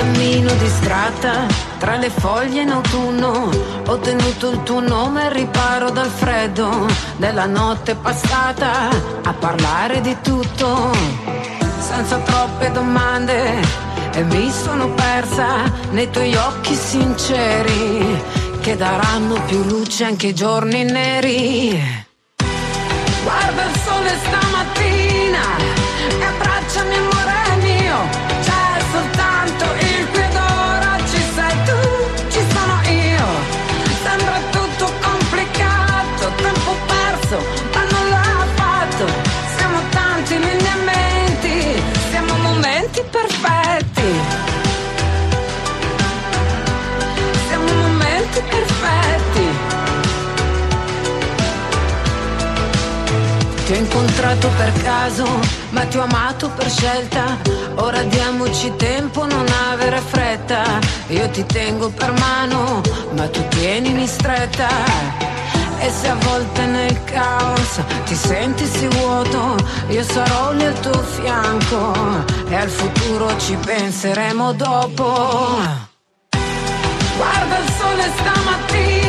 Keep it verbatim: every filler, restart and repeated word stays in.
Cammino distratta tra le foglie in autunno, ho tenuto il tuo nome al riparo dal freddo della notte passata, a parlare di tutto senza troppe domande, e mi sono persa nei tuoi occhi sinceri che daranno più luce anche ai giorni neri. Guarda il sole stamattina e abbracciami amore mio, c'è soltanto il qui ed ora, ci sei tu, ci sono io. Sembra tutto complicato, tempo perso, ma non l'ha fatto. Siamo tanti lineamenti, siamo momenti perfetti. Siamo momenti perfetti. Ti ho incontrato per caso, ma ti ho amato per scelta. Ora diamoci tempo, non avere fretta. Io ti tengo per mano, ma tu tienimi stretta. E se a volte nel caos ti senti sì vuoto, io sarò lì al tuo fianco e al futuro ci penseremo dopo. Guarda il sole stamattina